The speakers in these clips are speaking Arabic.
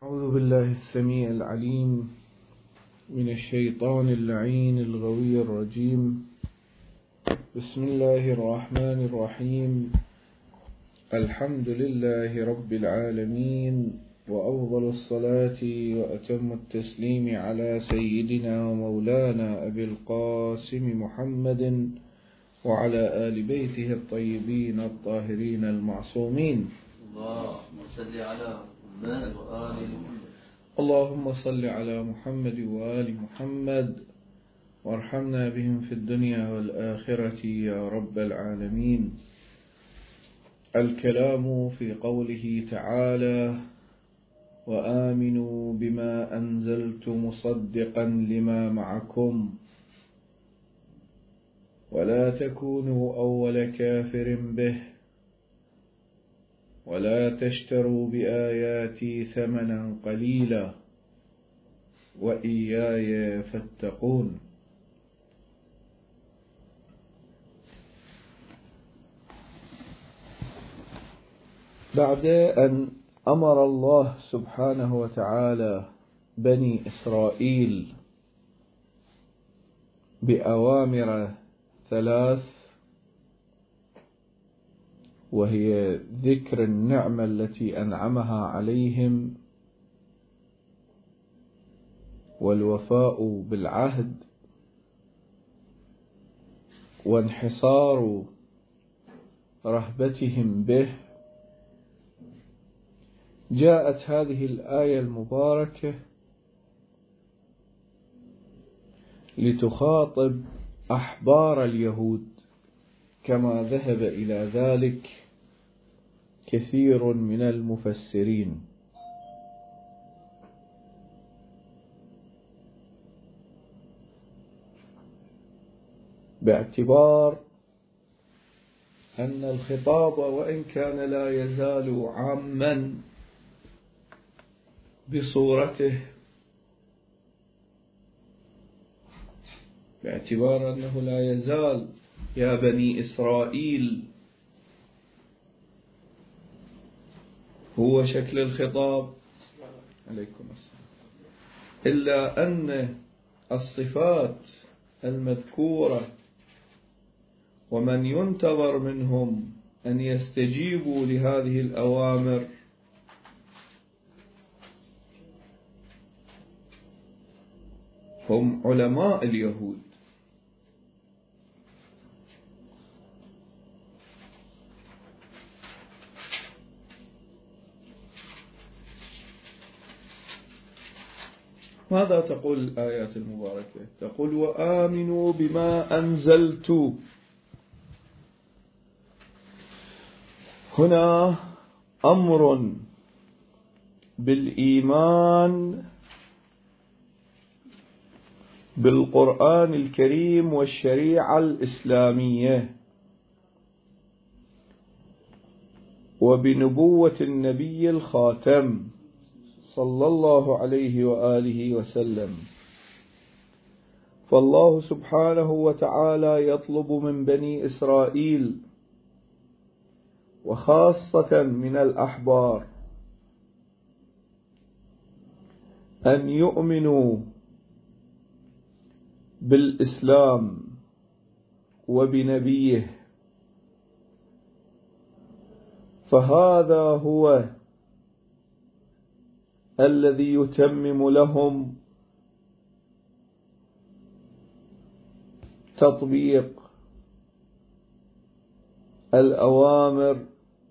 أعوذ بالله السميع العليم من الشيطان اللعين الغوي الرجيم. بسم الله الرحمن الرحيم. الحمد لله رب العالمين، وأفضل الصلاة وأتم التسليم على سيدنا ومولانا أبي القاسم محمد وعلى آل بيته الطيبين الطاهرين المعصومين. اللهم صل على محمد وآل محمد. اللهم صل على محمد وآل محمد وارحمنا بهم في الدنيا والآخرة يا رب العالمين. الكلام في قوله تعالى: وآمنوا بما أنزلت مصدقا لما معكم ولا تكونوا أول كافر به ولا تشتروا بآياتي ثمنا قليلا وإياي فاتقون. بعد أن أمر الله سبحانه وتعالى بني إسرائيل بأوامر ثلاث، وهي ذكر النعمة التي أنعمها عليهم، والوفاء بالعهد، وانحصار رهبتهم به، جاءت هذه الآية المباركة لتخاطب أحبار اليهود، كما ذهب إلى ذلك كثير من المفسرين، باعتبار أن الخطاب وإن كان لا يزال عاما بصورته، باعتبار أنه لا يزال يا بني إسرائيل هو شكل الخطاب عليكم السلام، إلا أن الصفات المذكورة ومن ينتظر منهم أن يستجيبوا لهذه الأوامر هم علماء اليهود. ماذا تقول الآيات المباركة؟ تقول: وآمنوا بما أنزلت. هنا أمر بالإيمان بالقرآن الكريم والشريعة الإسلامية وبنبوة النبي الخاتم صلى الله عليه وآله وسلم. فالله سبحانه وتعالى يطلب من بني إسرائيل وخاصة من الأحبار أن يؤمنوا بالإسلام وبنبيه، فهذا هو الذي يتمم لهم تطبيق الأوامر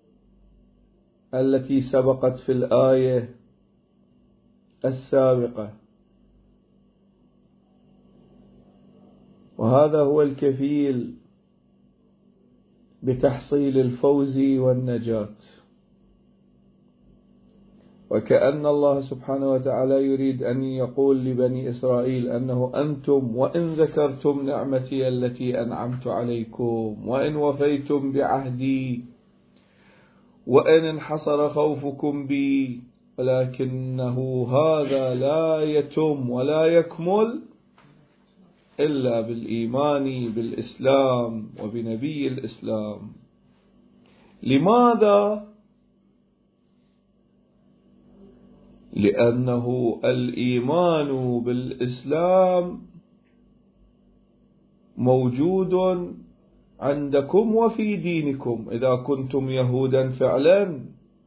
التي سبقت في الآية السابقة، وهذا هو الكفيل بتحصيل الفوز والنجاة. وكأن الله سبحانه وتعالى يريد أن يقول لبني إسرائيل أنه أنتم وإن ذكرتم نعمتي التي أنعمت عليكم، وإن وفيتم بعهدي، وإن انحصر خوفكم بي، ولكنه هذا لا يتم ولا يكمل إلا بالإيمان بالإسلام وبنبي الإسلام. لماذا؟ لأنه الإيمان بالإسلام موجود عندكم وفي دينكم إذا كنتم يهودا فعلا،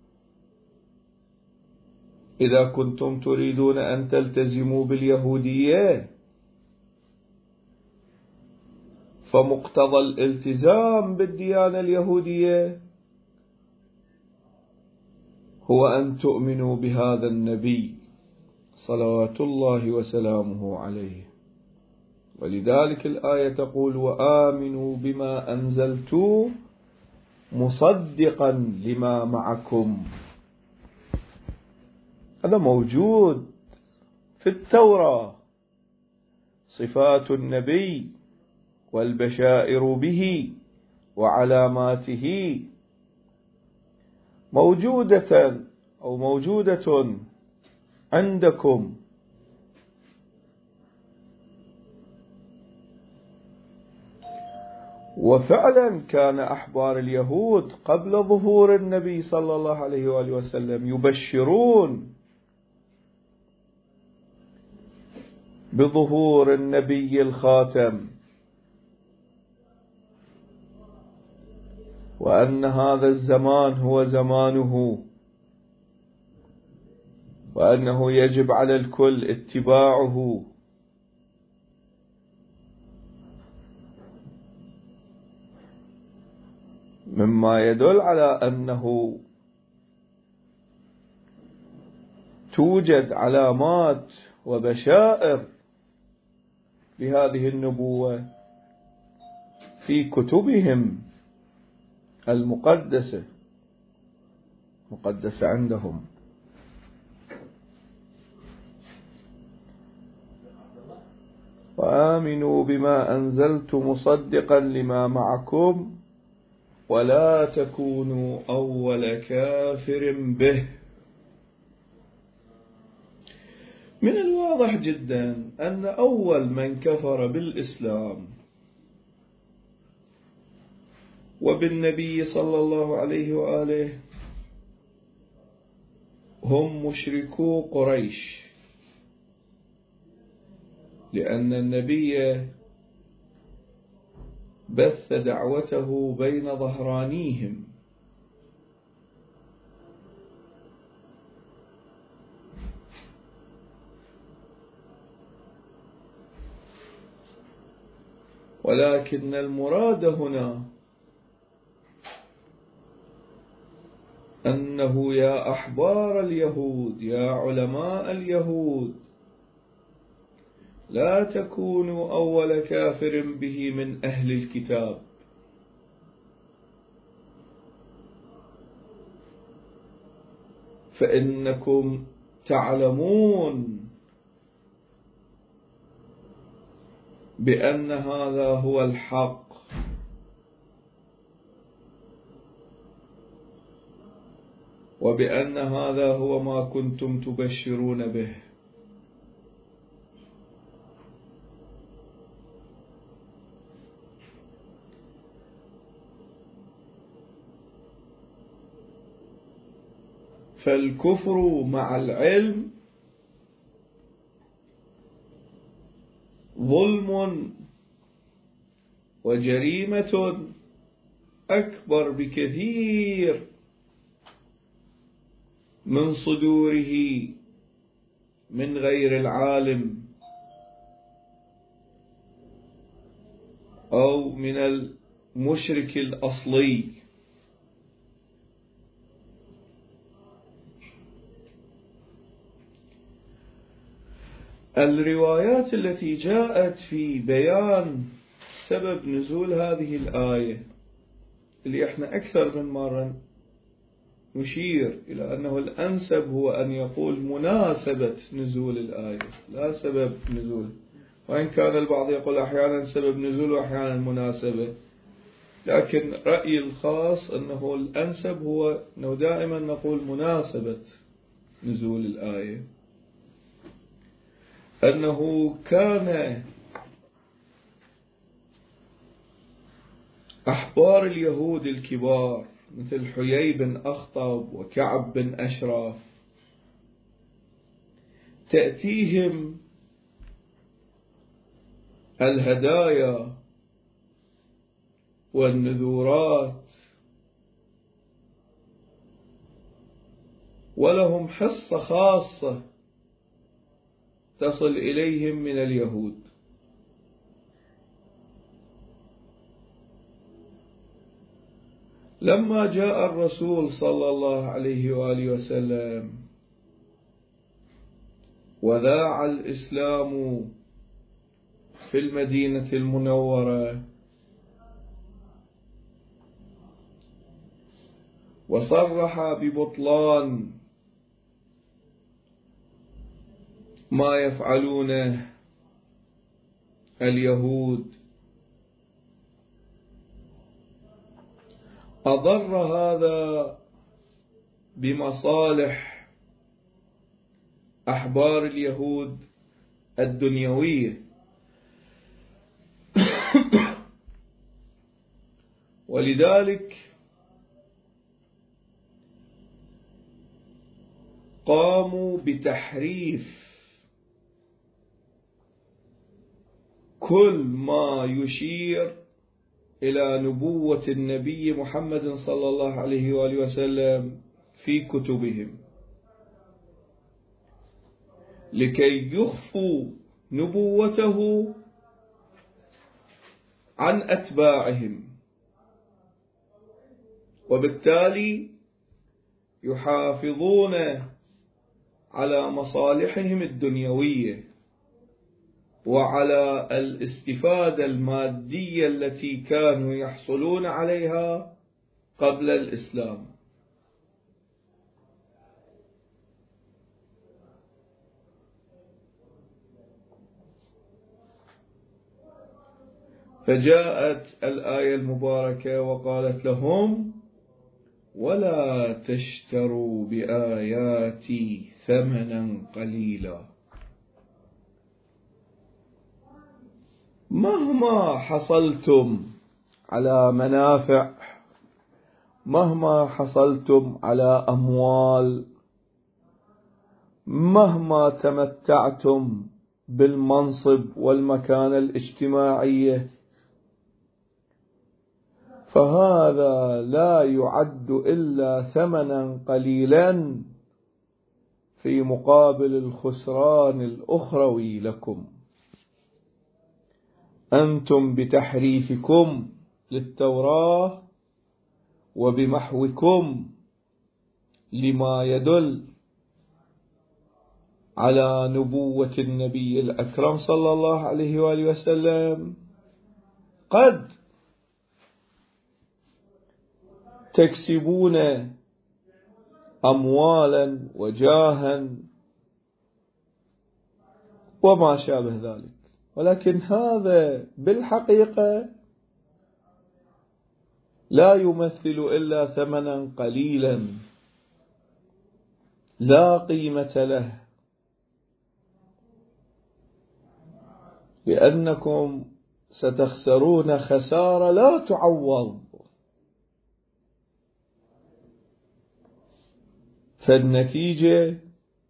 إذا كنتم تريدون أن تلتزموا باليهودية فمقتضى الالتزام بالديانة اليهودية هو أن تؤمنوا بهذا النبي صلوات الله وسلامه عليه. ولذلك الآية تقول وآمنوا بما أنزلت مصدقا لما معكم. هذا موجود في التوراة، صفات النبي والبشائر به وعلاماته موجودة عندكم. وفعلا كان أحبار اليهود قبل ظهور النبي صلى الله عليه وآله وسلم يبشرون بظهور النبي الخاتم، وأن هذا الزمان هو زمانه، وأنه يجب على الكل اتباعه. مما يدل على أنه توجد علامات وبشائر لهذه النبوة في كتبهم المقدسة عندهم. وآمنوا بما أنزلت مصدقا لما معكم ولا تكونوا أول كافر به. من الواضح جدا أن أول من كفر بالإسلام وبالنبي صلى الله عليه وآله هم مشركو قريش، لأن النبي بث دعوته بين ظهرانيهم، ولكن المراد هنا أنه يا أحبار اليهود، يا علماء اليهود، لا تكونوا أول كافر به من أهل الكتاب، فإنكم تعلمون بأن هذا هو الحق، وبأن هذا هو ما كنتم تبشرون به. فالكفر مع العلم ظلم وجريمة أكبر بكثير من صدوره من غير العالم أو من المشرك الأصلي. الروايات التي جاءت في بيان سبب نزول هذه الآية، اللي احنا أكثر من مرة نشير إلى أنه الأنسب هو أن يقول مناسبة نزول الآية لا سبب نزول، وإن كان البعض يقول أحيانا سبب نزول وأحيانا مناسبة، لكن رأيي الخاص أنه الأنسب هو أنه دائما نقول مناسبة نزول الآية، أنه كان أحبار اليهود الكبار مثل حيي بن أخطب وكعب بن أشرف تأتيهم الهدايا والنذورات، ولهم حصة خاصة تصل إليهم من اليهود. لما جاء الرسول صلى الله عليه وآله وسلم وذاع الإسلام في المدينة المنورة، وصرح ببطلان ما يفعلونه اليهود، أضر هذا بمصالح أحبار اليهود الدنيوية، ولذلك قاموا بتحريف كل ما يشير إلى نبوة النبي محمد صلى الله عليه وآله وسلم في كتبهم، لكي يخفوا نبوته عن أتباعهم، وبالتالي يحافظون على مصالحهم الدنيوية وعلى الاستفادة المادية التي كانوا يحصلون عليها قبل الإسلام. فجاءت الآية المباركة وقالت لهم: ولا تشتروا بآياتي ثمنا قليلا. مهما حصلتم على منافع، مهما حصلتم على أموال، مهما تمتعتم بالمنصب والمكانة الاجتماعية، فهذا لا يعد إلا ثمنا قليلا في مقابل الخسران الأخروي لكم. أنتم بتحريفكم للتوراة وبمحوكم لما يدل على نبوة النبي الأكرم صلى الله عليه وآله وسلم، قد تكسبون أموالا وجاها وما شابه ذلك، ولكن هذا بالحقيقة لا يمثل إلا ثمنا قليلا لا قيمة له، لأنكم ستخسرون خسارة لا تعوض. فالنتيجة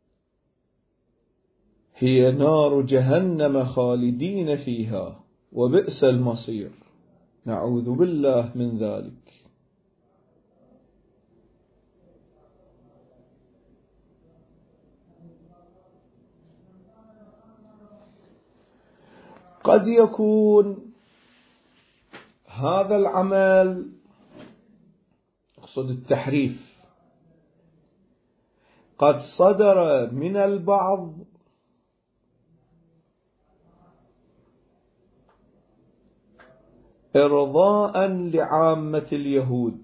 هي نار جهنم خالدين فيها، وبئس المصير، نعوذ بالله من ذلك. قد يكون هذا العمل، أقصد التحريف، قد صدر من البعض إرضاء لعامة اليهود،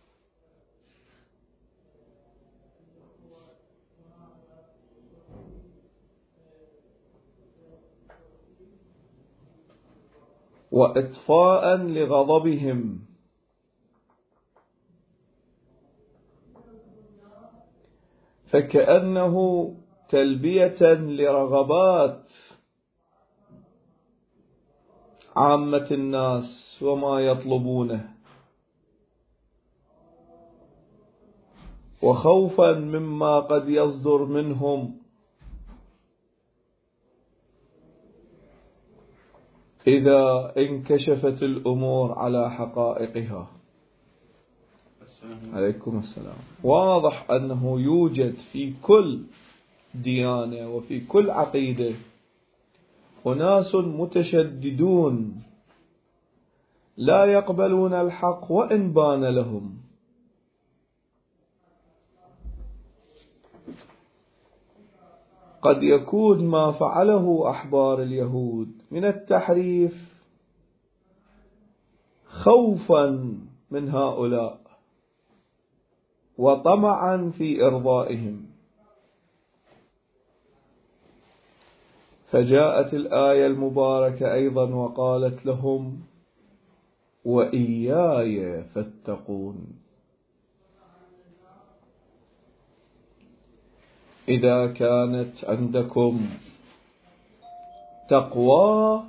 وإطفاء لغضبهم، فكأنه تلبية لرغبات عامة الناس وما يطلبونه، وخوفا مما قد يصدر منهم إذا انكشفت الأمور على حقائقها. عليكم السلام. واضح أنه يوجد في كل ديانة وفي كل عقيدة أناس متشددون لا يقبلون الحق وإن بان لهم. قد يكون ما فعله أحبار اليهود من التحريف خوفا من هؤلاء وطمعا في إرضائهم، فجاءت الآية المباركة أيضا وقالت لهم وإياي فاتقون. إذا كانت عندكم تقوى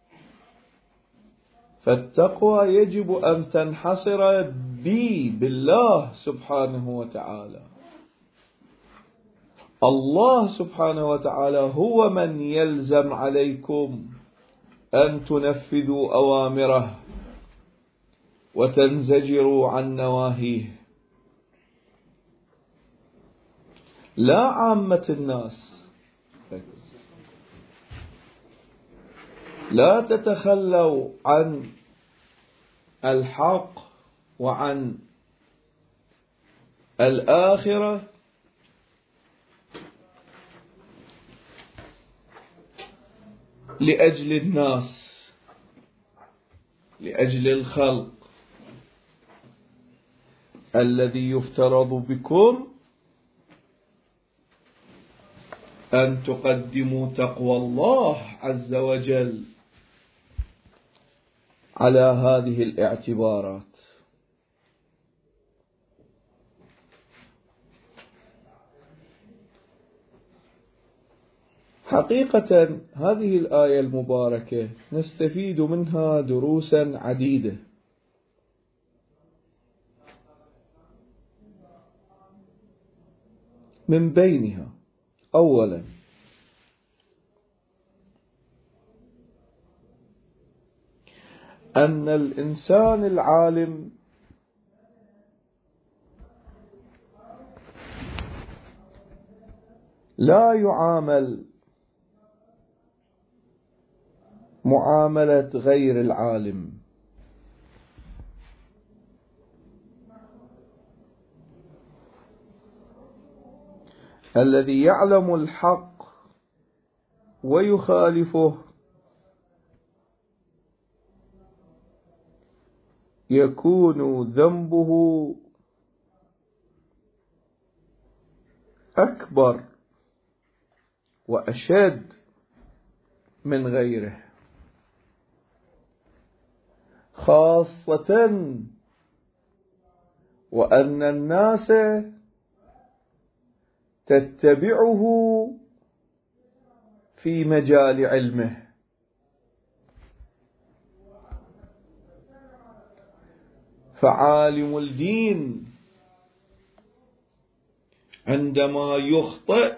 فالتقوى يجب أن تنحصر بالله سبحانه وتعالى. الله سبحانه وتعالى هو من يلزم عليكم أن تنفذوا أوامره وتنزجروا عن نواهيه، لا عامة الناس. لا تتخلوا عن الحق وعن الآخرة لأجل الناس، لأجل الخلق. الذي يفترض بكم أن تقدموا تقوى الله عز وجل على هذه الاعتبارات. حقيقة هذه الآية المباركة نستفيد منها دروسا عديدة. من بينها أولا أن الإنسان العالم لا يعامل معاملة غير العالم. الذي يعلم الحق ويخالفه يكون ذنبه أكبر وأشد من غيره، خاصة وأن الناس تتبعه في مجال علمه. فعالم الدين عندما يخطئ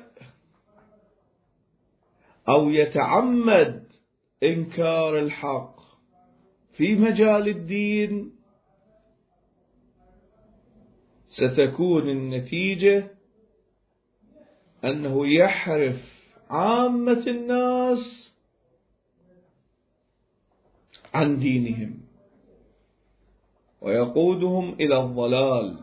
أو يتعمد إنكار الحق في مجال الدين ستكون النتيجة أنه يحرف عامة الناس عن دينهم ويقودهم إلى الضلال.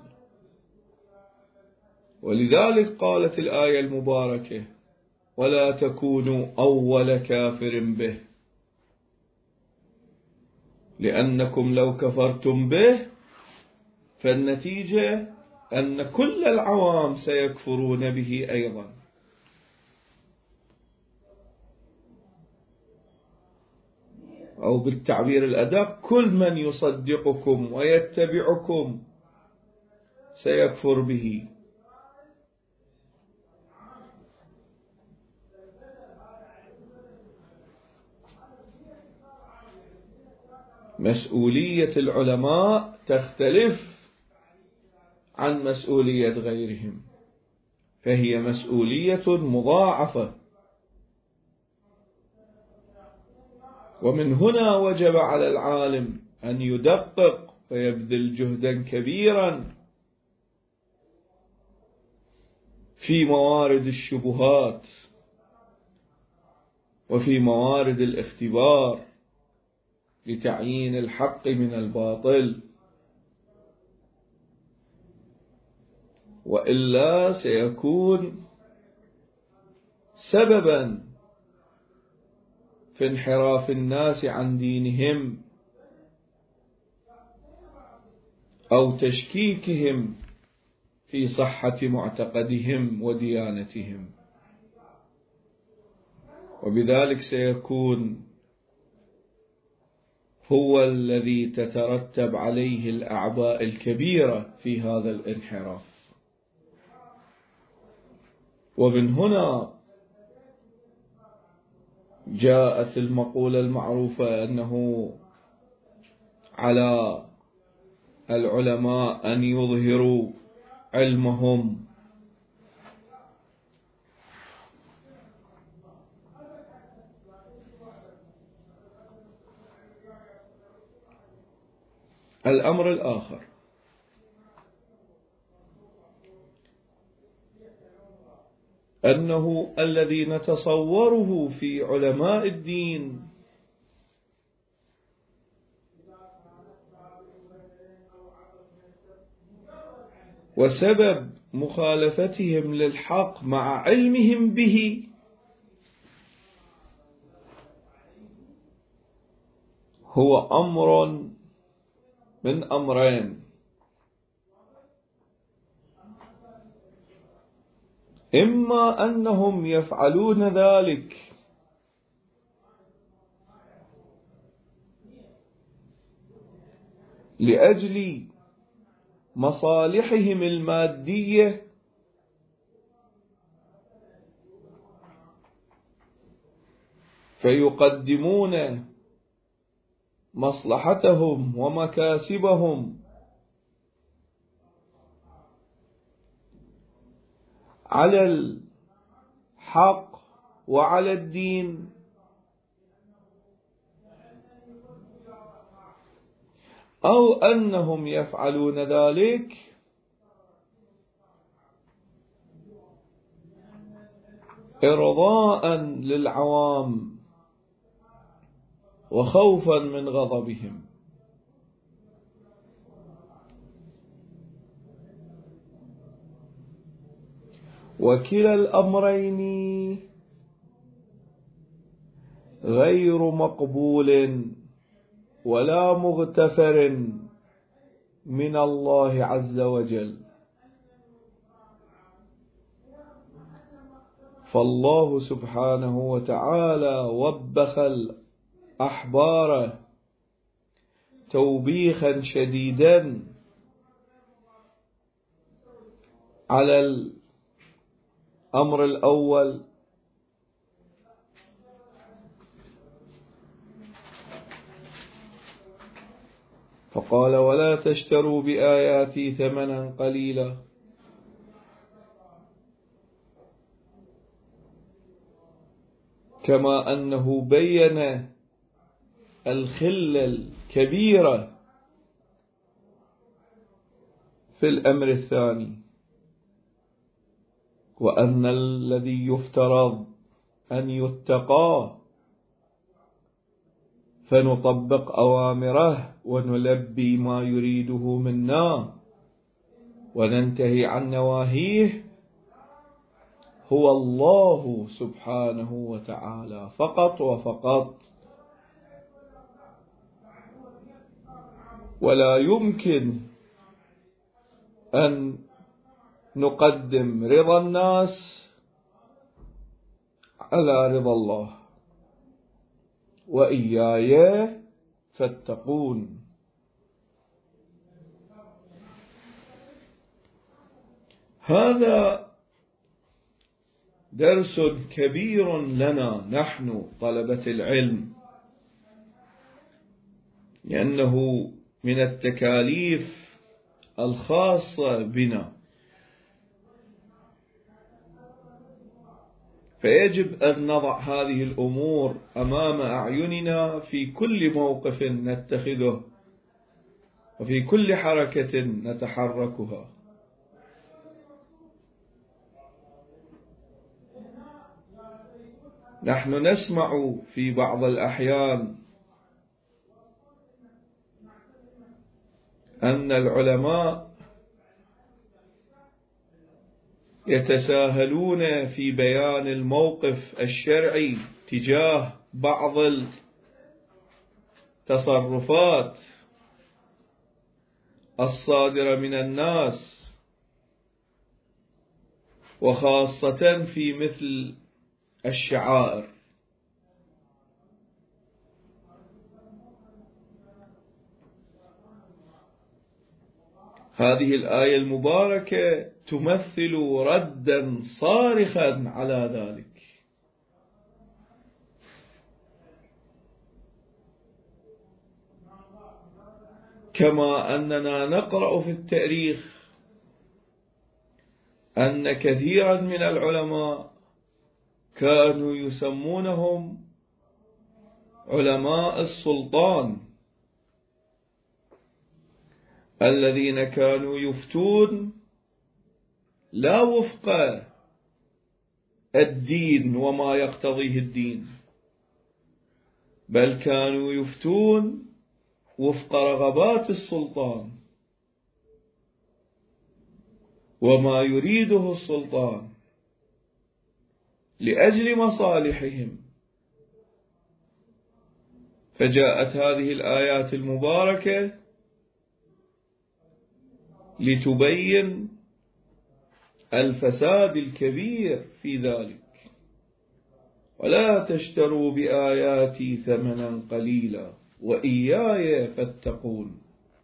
ولذلك قالت الآية المباركة ولا تكونوا أول كافر به، لأنكم لو كفرتم به فالنتيجة أن كل العوام سيكفرون به أيضا. أو بالتعبير الأدق كل من يصدقكم ويتبعكم سيكفر به. مسؤولية العلماء تختلف عن مسؤولية غيرهم، فهي مسؤولية مضاعفة. ومن هنا وجب على العالم أن يدقق ويبذل جهدا كبيرا في موارد الشبهات وفي موارد الاختبار لتعيين الحق من الباطل، وإلا سيكون سببا في انحراف الناس عن دينهم أو تشكيكهم في صحة معتقدهم وديانتهم، وبذلك سيكون هو الذي تترتب عليه الأعباء الكبيرة في هذا الانحراف. ومن هنا جاءت المقولة المعروفة أنه على العلماء أن يظهروا علمهم الأمر الآخر أنه الذي نتصوره في علماء الدين وسبب مخالفتهم للحق مع علمهم به هو أمر من أمرين: إما أنهم يفعلون ذلك لأجل مصالحهم المادية فيقدمون مصلحتهم ومكاسبهم على الحق وعلى الدين، أو أنهم يفعلون ذلك إرضاء للعوام وخوفا من غضبهم. وكلا الأمرين غير مقبول ولا مغتفر من الله عز وجل، فالله سبحانه وتعالى وبخ الأحبار توبيخا شديدا على الأمر الأول، فقال: ولا تشتروا بآياتي ثمنا قليلا، كما أنه بين الخلة الكبيرة في الأمر الثاني، وأن الذي يفترض أن يتقى فنطبق أوامره ونلبي ما يريده منا وننتهي عن نواهيه هو الله سبحانه وتعالى فقط وفقط، ولا يمكن أن نقدم رضا الناس على رضا الله، وإياي فاتقون. هذا درس كبير لنا نحن طلبة العلم، لأنه من التكاليف الخاصة بنا فيجب أن نضع هذه الأمور أمام أعيننا في كل موقف نتخذه وفي كل حركة نتحركها. نحن نسمع في بعض الأحيان أن العلماء يتساهلون في بيان الموقف الشرعي تجاه بعض التصرفات الصادرة من الناس، وخاصة في مثل الشعائر. هذه الآية المباركة تمثل ردا صارخا على ذلك. كما أننا نقرأ في التاريخ أن كثيرا من العلماء كانوا يسمونهم علماء السلطان، الذين كانوا يفتون لا وفق الدين وما يقتضيه الدين، بل كانوا يفتون وفق رغبات السلطان وما يريده السلطان لأجل مصالحهم. فجاءت هذه الآيات المباركة لتبين الفساد الكبير في ذلك. ولا تشتروا بآياتي ثمنا قليلا وإياي فاتقون.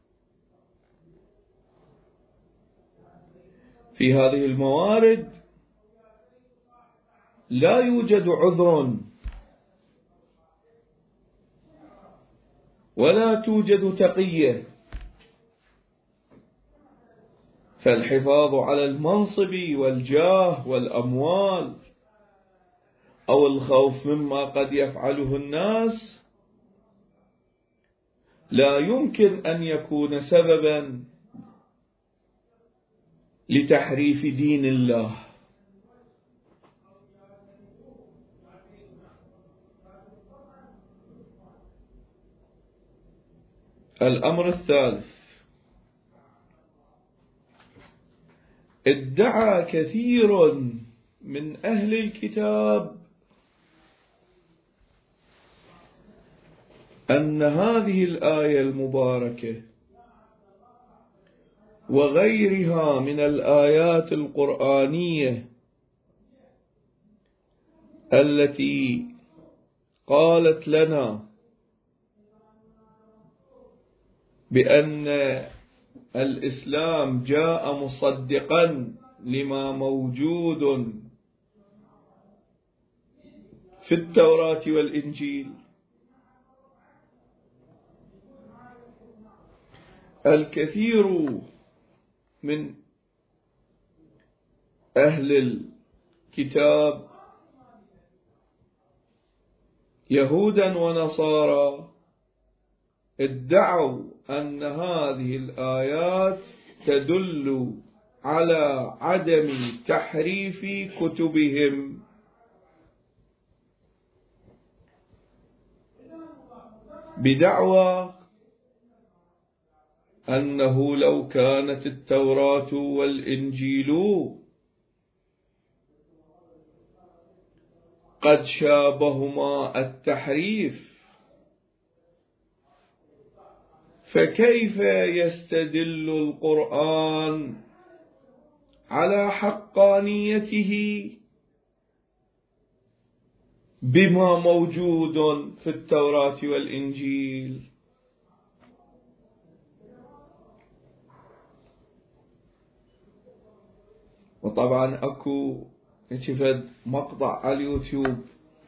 في هذه الموارد لا يوجد عذر ولا توجد تقية، فالحفاظ على المنصب والجاه والأموال أو الخوف مما قد يفعله الناس لا يمكن أن يكون سببا لتحريف دين الله. الأمر الثالث: ادعى كثير من أهل الكتاب أن هذه الآية المباركة وغيرها من الآيات القرآنية التي قالت لنا بأن الإسلام جاء مصدقا لما موجود في التوراة والإنجيل، الكثير من أهل الكتاب يهودا ونصارى ادعوا أن هذه الآيات تدل على عدم تحريف كتبهم، بدعوى أنه لو كانت التوراة والإنجيل قد شابهما التحريف فكيف يستدل القرآن على حقانيته بما موجود في التوراة والإنجيل؟ وطبعا أكو شفت مقطع على اليوتيوب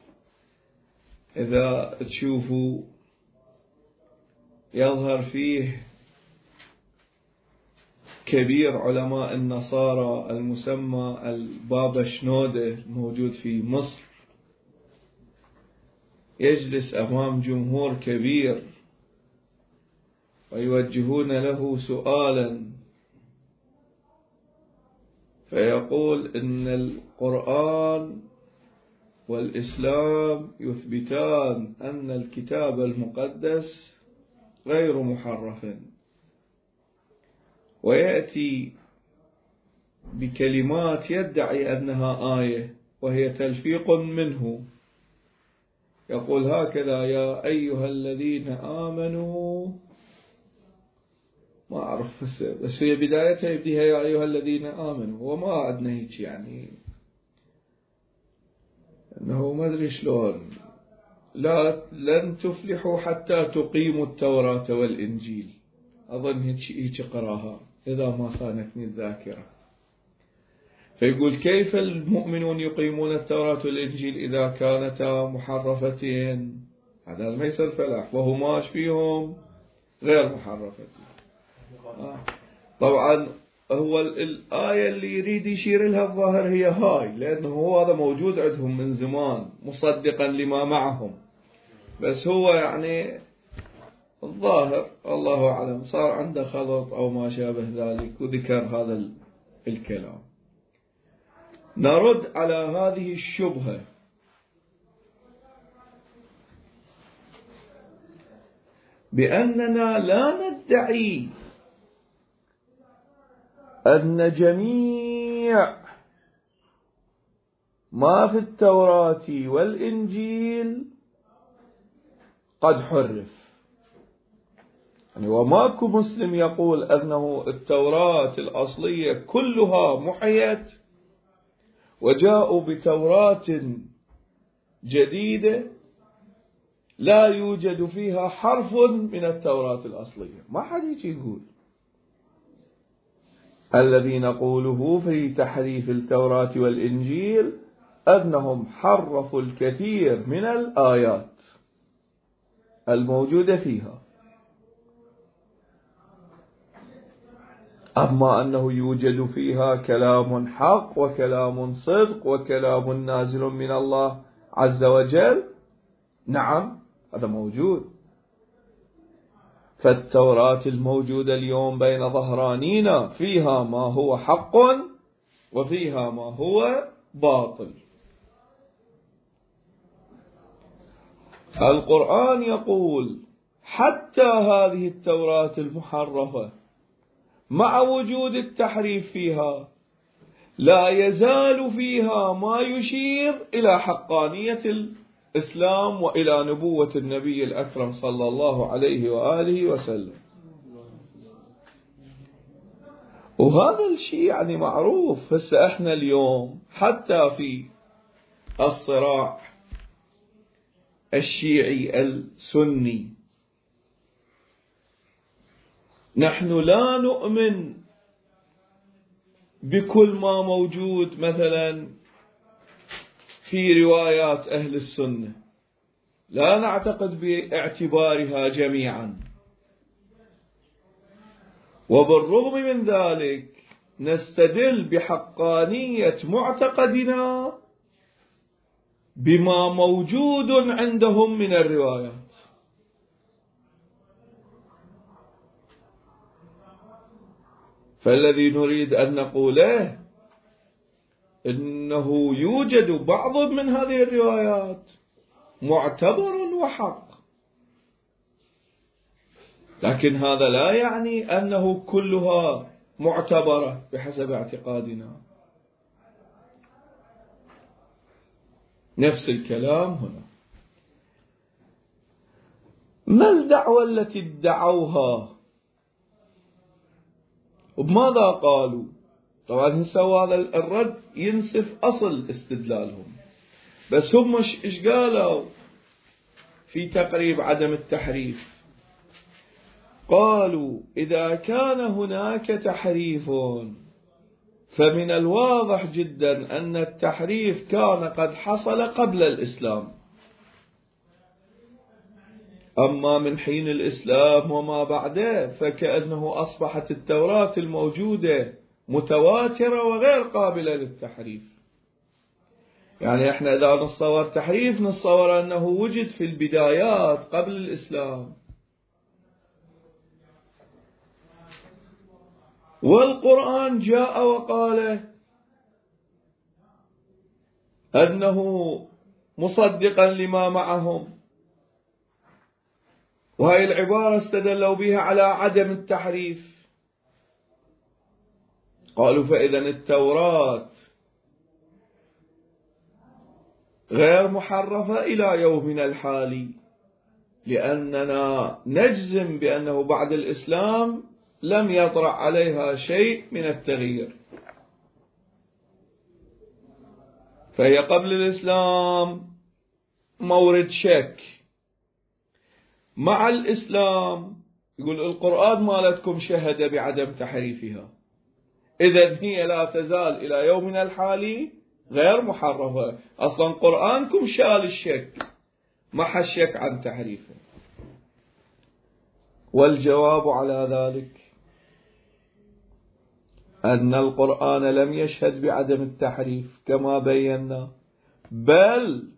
إذا تشوفوا يظهر فيه كبير علماء النصارى المسمى البابا شنودة موجود في مصر، يجلس أمام جمهور كبير ويوجهون له سؤالا، فيقول إن القرآن والإسلام يثبتان أن الكتاب المقدس غير محرف، ويأتي بكلمات يدعي أنها آية وهي تلفيق منه، يقول هكذا: يا أيها الذين آمنوا، ما أعرف بس في بدايتها يبديها يا أيها الذين آمنوا، وما أدنى هيك يعني أنه ما أدري شلون لن تفلحوا حتى تقيموا التوراة والإنجيل، أظن هيك قراها إذا ما خانتني الذاكرة. فيقول كيف المؤمنون يقيمون التوراة والإنجيل إذا كانتا محرفتين؟ هذا ما يصير فلاح، وهما فيهم غير محرفتين. طبعا هو الآية اللي يريد يشير لها الظاهر هي هاي، لأنه هو هذا موجود عندهم من زمان مصدقا لما معهم، بس هو يعني الظاهر الله أعلم صار عنده خلط أو ما شابه ذلك وذكر هذا الكلام. نرد على هذه الشبهة بأننا لا ندعي أن جميع ما في التوراة والإنجيل قد حرف، يعني وماكو مسلم يقول أنه التوراة الأصلية كلها محيت وجاءوا بتوراة جديدة لا يوجد فيها حرف من التوراة الأصلية، ما حد يقول. الذي نقوله في تحريف التوراة والإنجيل أنهم حرفوا الكثير من الآيات الموجودة فيها، أما أنه يوجد فيها كلام حق وكلام صدق وكلام نازل من الله عز وجل، نعم هذا موجود. فالتوراة الموجودة اليوم بين ظهرانينا فيها ما هو حق وفيها ما هو باطل. القرآن يقول حتى هذه التوراة المحرفة مع وجود التحريف فيها لا يزال فيها ما يشير إلى حقانية الإسلام وإلى نبوة النبي الأكرم صلى الله عليه وآله وسلم. وهذا الشيء يعني معروف. هسه احنا اليوم حتى في الصراع الشيعي السني نحن لا نؤمن بكل ما موجود مثلا في روايات أهل السنة، لا نعتقد باعتبارها جميعا، وبالرغم من ذلك نستدل بحقانية معتقدنا بما موجود عندهم من الروايات. فالذي نريد أن نقوله إنه يوجد بعض من هذه الروايات معتبر وحق، لكن هذا لا يعني أنه كلها معتبرة بحسب اعتقادنا. نفس الكلام هنا. ما الدعوة التي ادعوها وبماذا قالوا؟ طبعا هسه هذا الرد ينسف أصل استدلالهم، بس هم إيش قالوا في تقريب عدم التحريف؟ قالوا إذا كان هناك تحريف فمن الواضح جدا أن التحريف كان قد حصل قبل الإسلام، أما من حين الإسلام وما بعده فكأنه أصبحت التوراة الموجودة متواترة وغير قابلة للتحريف. يعني احنا إذا نتصور تحريف نتصور أنه وجد في البدايات قبل الإسلام. والقرآن جاء وقال أنه مصدقا لما معهم، وهي العبارة استدلوا بها على عدم التحريف. قالوا فإذا التوراة غير محرفة إلى يومنا الحالي، لأننا نجزم بأنه بعد الإسلام لم يطرأ عليها شيء من التغيير، فهي قبل الإسلام مورد شك. مع الإسلام يقول القرآن مالتكم شهد بعدم تحريفها، إذن هي لا تزال إلى يومنا الحالي غير محرفة. أصلا قرآنكم شال الشك، محى الشك عن تحريفه. والجواب على ذلك أن القرآن لم يشهد بعدم التحريف كما بينا، بل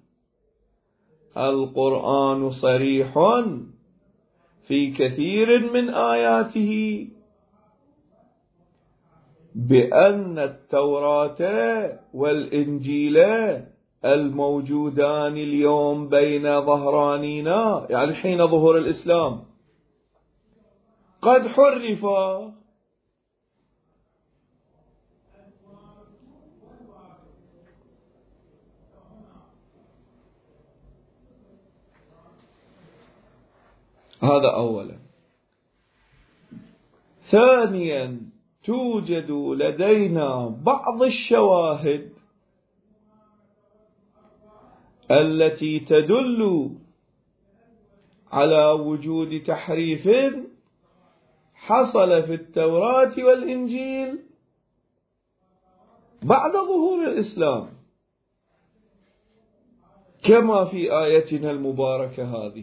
القرآن صريح في كثير من آياته بأن التوراة والإنجيل الموجودان اليوم بين ظهرانينا، يعني حين ظهور الإسلام، قد حرفا. هذا أولا. ثانيا توجد لدينا بعض الشواهد التي تدل على وجود تحريف حصل في التوراة والإنجيل بعد ظهور الإسلام، كما في آيتنا المباركة هذه.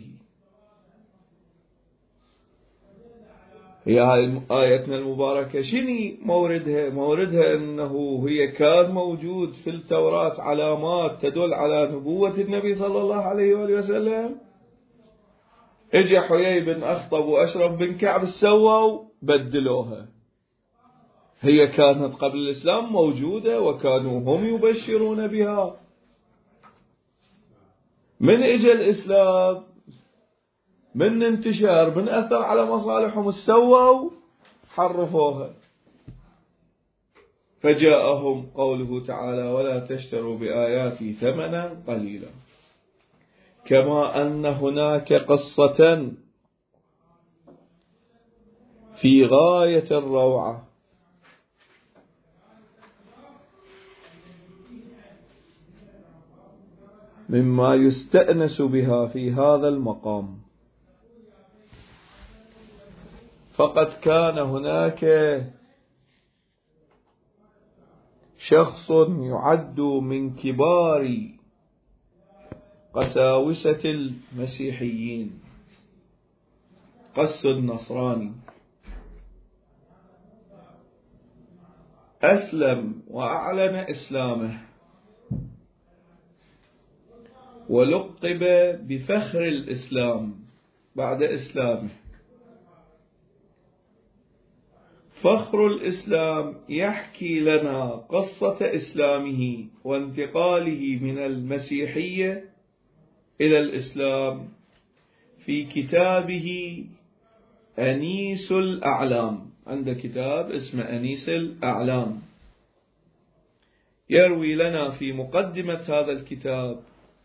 هي آيتنا المباركة شنو موردها؟ موردها أنه هي كان موجود في التوراة علامات تدل على نبوة النبي صلى الله عليه وآله وسلم. اجى حيي بن أخطب وأشرف بن كعب سووا بدلوها. هي كانت قبل الإسلام موجودة وكانوا هم يبشرون بها. من اجى الإسلام، من انتشار، من أثر على مصالحهم، سووا حرفوها. فجاءهم قوله تعالى ولا تشتروا بآياتي ثمنا قليلا. كما أن هناك قصة في غاية الروعة مما يستأنس بها في هذا المقام. فقد كان هناك شخص يعد من كبار قساوسة المسيحيين، قس النصراني، أسلم وأعلن إسلامه ولقب بفخر الإسلام بعد إسلامه. فخر الإسلام يحكي لنا قصة إسلامه وانتقاله من المسيحية إلى الإسلام في كتابه أنيس الأعلام. عنده كتاب اسمه أنيس الأعلام، يروي لنا في مقدمة هذا الكتاب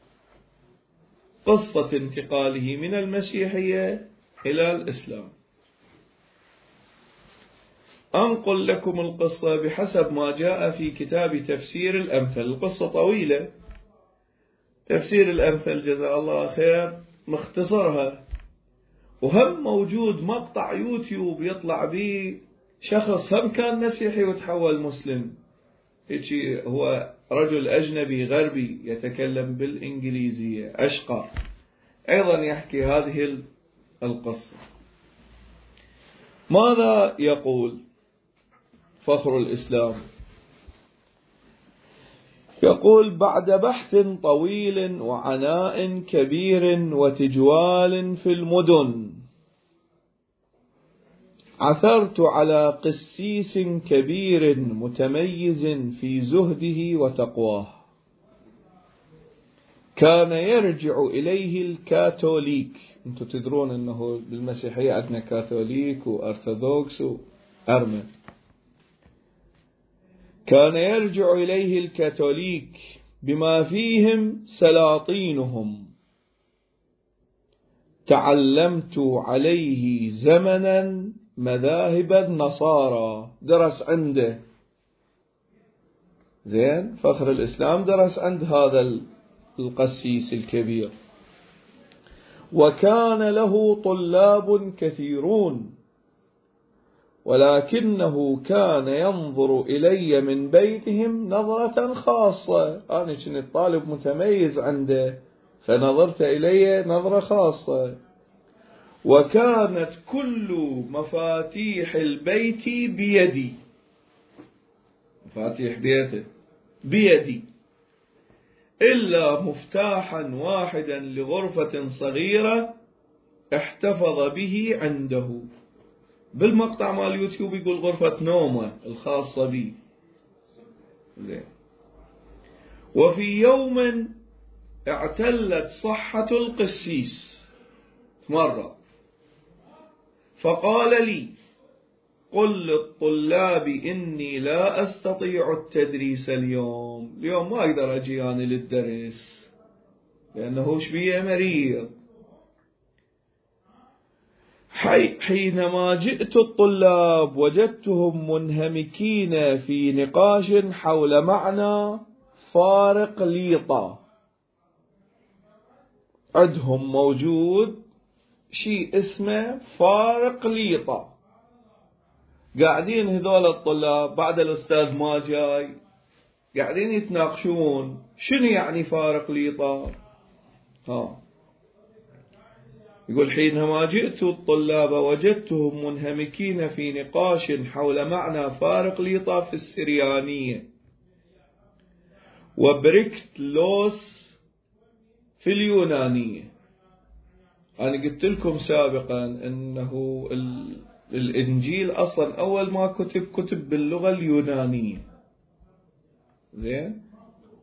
قصة انتقاله من المسيحية إلى الإسلام. أنقل لكم القصة بحسب ما جاء في كتاب تفسير الأمثل. القصة طويلة، تفسير الأمثل جزاء الله خير مختصرها، وهم موجود مقطع يوتيوب يطلع به شخص هم كان مسيحي وتحول مسلم. هو رجل أجنبي غربي يتكلم بالإنجليزية، أشقر، أيضا يحكي هذه القصة. ماذا يقول فخر الإسلام؟ يقول: بعد بحث طويل وعناء كبير وتجوال في المدن، عثرت على قسيس كبير متميز في زهده وتقواه، كان يرجع إليه الكاثوليك. أنتم تدرون أنه بالمسيحية عندنا كاثوليك وأرثوذكس وأرمن. كان يرجع إليه الكاثوليك بما فيهم سلاطينهم. تعلمت عليه زمنا مذاهب النصارى، درس عنده. زين، فخر الإسلام درس عند هذا القسيس الكبير، وكان له طلاب كثيرون، ولكنه كان ينظر إلي من بيتهم نظرة خاصة. أنا كنت طالب متميز عنده، فنظرت إلي نظرة خاصة. وكانت كل مفاتيح البيت بيدي، مفاتيح بيته بيدي، إلا مفتاحا واحدا لغرفة صغيرة احتفظ به عنده. بالمقطع مال اليوتيوب يقول غرفة نومه الخاصة به. زين. وفي يوم اعتلت صحة القسيس، تمرض، فقال لي: قل للطلاب إني لا أستطيع التدريس اليوم ما أقدر أجي أنا للدرس لأنه شبيه مريض. حينما جئت الطلاب وجدتهم منهمكين في نقاش حول معنى فارق ليطة. عندهم موجود شيء اسمه فارق ليطة، قاعدين هذول الطلاب بعد الأستاذ ما جاي قاعدين يتناقشون شنو يعني فارق ليطة. يقول: حينما جئت الطلاب وجدتهم منهمكين في نقاش حول معنى فارق ليطة في السريانية، وبريكتلوس في اليونانية. أنا قلت لكم سابقا أنه الإنجيل أصلا أول ما كتب باللغة اليونانية. زين.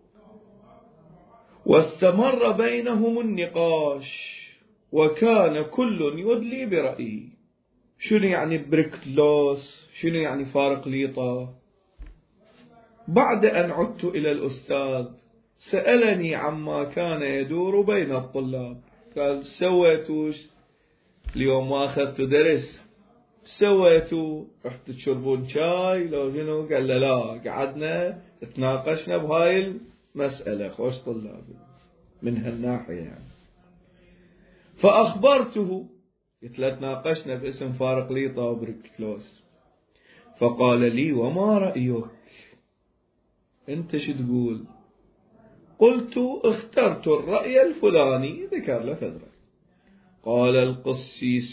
واستمر بينهم النقاش، وكان كل يدلي برأيه. شنو يعني بريكتلوس؟ شنو يعني فارق ليطة؟ بعد أن عدت إلى الأستاذ سألني عما كان يدور بين الطلاب. قال: سويتوا اليوم ما أخذتوا درس؟ سويتوا رحت تشربون شاي لو شنو؟ قال: لا، قعدنا تناقشنا بهاي المسألة. خوش طلاب من هالناحية يعني. فأخبرته، قلت له تناقشنا باسم فارق ليطة وبريكتلوس. فقال لي: وما رأيك؟ أنت شو تقول؟ قلت: اخترت الرأي الفلاني. ذكر له فدرة. قال القسيس: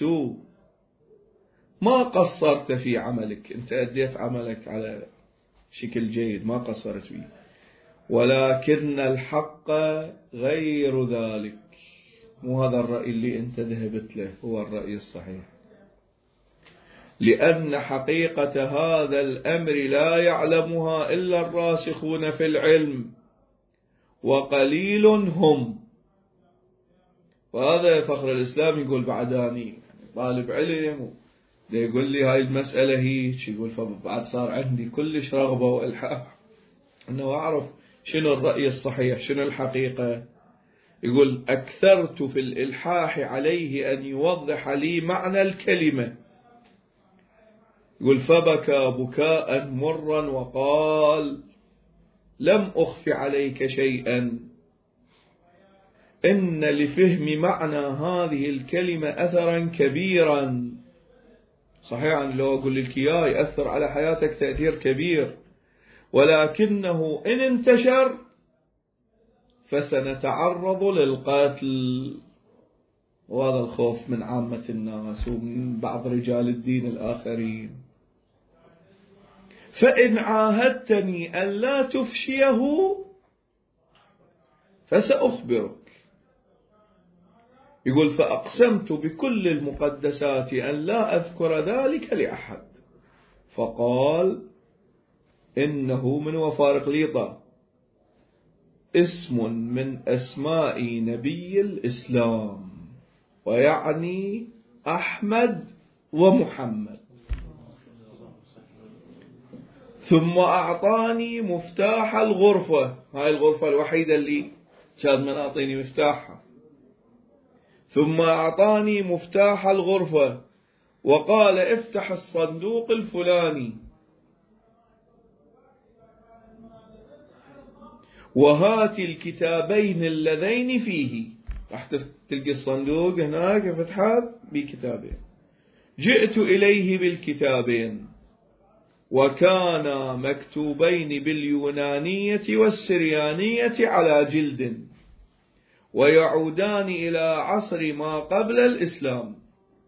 ما قصرت في عملك، أنت أديت عملك على شكل جيد، ما قصرت فيه، ولكن الحق غير ذلك. مو هذا الرأي اللي أنت ذهبت له هو الرأي الصحيح، لأن حقيقة هذا الأمر لا يعلمها إلا الراسخون في العلم، وقليل هم. وهذا فخر الإسلام يقول: بعداني طالب علم يقول لي هاي المسألة هيك، يقول فبعد صار عندي كلش رغبة وإلحاح أنه أعرف شنو الرأي الصحيح، شنو الحقيقة. يقول: أكثرت في الإلحاح عليه أن يوضح لي معنى الكلمة. يقول: فبكى بكاء مرا وقال: لم أخف عليك شيئا، إن لفهم معنى هذه الكلمة أثرا كبيرا. صحيح لو أقول لك إياه يأثر على حياتك تأثير كبير، ولكنه إن انتشر فسنتعرض للقتل. وهذا الخوف من عامة الناس ومن بعض رجال الدين الآخرين. فإن عاهدتني أن لا تفشيه فسأخبرك. يقول فأقسمت بكل المقدسات أن لا أذكر ذلك لأحد. فقال إنه من وفارق ليطة اسم من أسماء نبي الإسلام، ويعني أحمد ومحمد. ثم أعطاني مفتاح الغرفة، هاي الغرفة الوحيدة اللي كان من أعطيني مفتاحها. ثم أعطاني مفتاح الغرفة وقال افتح الصندوق الفلاني وهات الكتابين اللذين فيه. راح تلقي الصندوق هناك فتحات بكتابين. جئت إليه بالكتابين وكانا مكتوبين باليونانية والسريانية على جلد، ويعودان إلى عصر ما قبل الإسلام.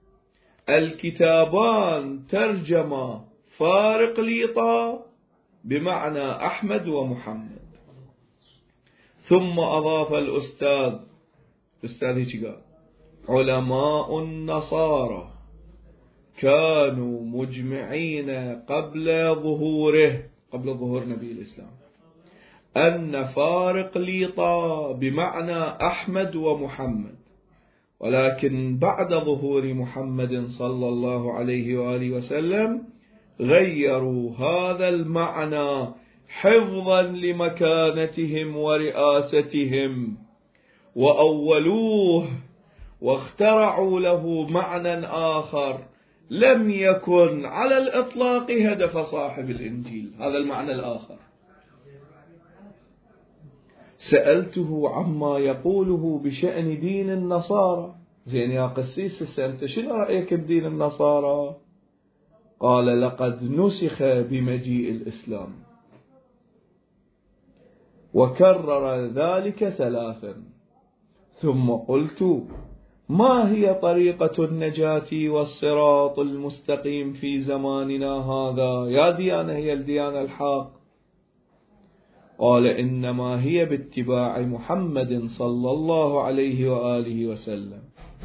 الكتابان ترجما فارق ليطة بمعنى أحمد ومحمد. ثم أضاف الأستاذ هيك قال علماء النصارى كانوا مجمعين قبل ظهور نبي الإسلام أن فارق ليطة بمعنى أحمد ومحمد، ولكن بعد ظهور محمد صلى الله عليه وآله وسلم غيروا هذا المعنى حفظا لمكانتهم ورئاستهم، وأولوه واخترعوا له معنى آخر لم يكن على الإطلاق هدف صاحب الإنجيل. هذا المعنى الآخر. سألته عما يقوله بشأن دين النصارى. زين يا قسيس أنت شنو رأيك بدين النصارى؟ قال لقد نسخ بمجيء الإسلام، وكرر ذلك 3. ثم قلت ما هي طريقة النجاة والصراط المستقيم في زماننا هذا يا ديانة هي الديانة الحق؟ قال إنما هي باتباع محمد صلى الله عليه وآله وسلم.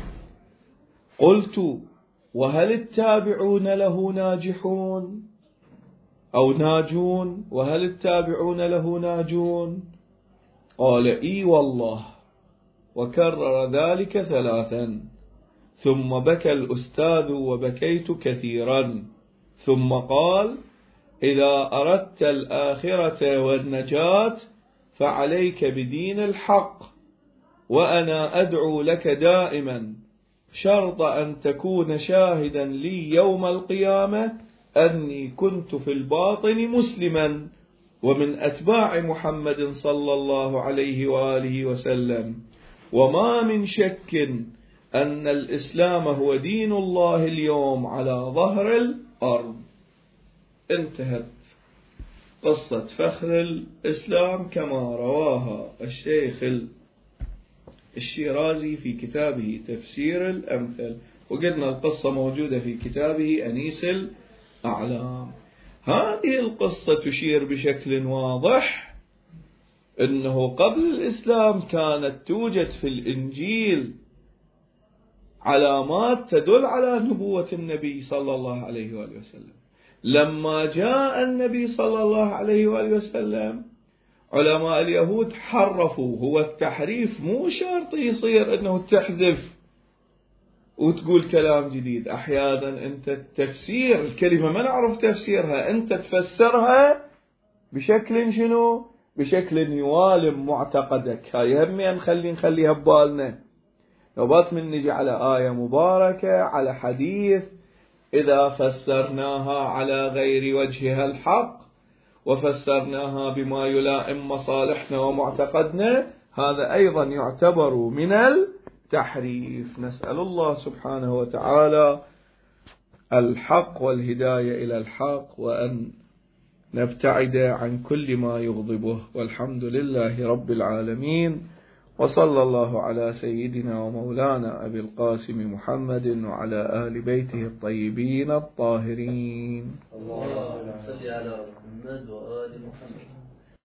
قلت وهل التابعون له ناجحون أو ناجون؟ وهل التابعون له ناجون؟ قال إي والله، وكرر ذلك 3. ثم بكى الأستاذ وبكيت كثيرا. ثم قال إذا أردت الآخرة والنجاة فعليك بدين الحق، وأنا أدعو لك دائما شرط أن تكون شاهدا لي يوم القيامة أني كنت في الباطن مسلما ومن أتباع محمد صلى الله عليه وآله وسلم، وما من شك أن الإسلام هو دين الله اليوم على ظهر الأرض. انتهت قصة فخر الإسلام كما رواها الشيخ الشيرازي في كتابه تفسير الأمثل، وقلنا القصة موجودة في كتابه أنيس الأعلام. هذه القصة تشير بشكل واضح أنه قبل الإسلام كانت توجد في الإنجيل علامات تدل على نبوة النبي صلى الله عليه وآله وسلم. لما جاء النبي صلى الله عليه وآله وسلم علماء اليهود حرفوا. هو التحريف مو شرط يصير أنه تحذف وتقول كلام جديد. أحيانا أنت التفسير الكلمة ما نعرف تفسيرها، أنت تفسرها بشكل شنو؟ بشكل يوالم معتقدك. هاي هم نخليها ببالنا. نوبات من نجي على آية مباركة على حديث إذا فسرناها على غير وجهها الحق وفسرناها بما يلائم مصالحنا ومعتقدنا، هذا أيضا يعتبر من التحريف. نسأل الله سبحانه وتعالى الحق والهداية إلى الحق، وأن نبتعد عن كل ما يغضبه، والحمد لله رب العالمين، وصلى الله على سيدنا ومولانا أبي القاسم محمد وعلى آل بيته الطيبين الطاهرين. اللهم صل على محمد وآل محمد.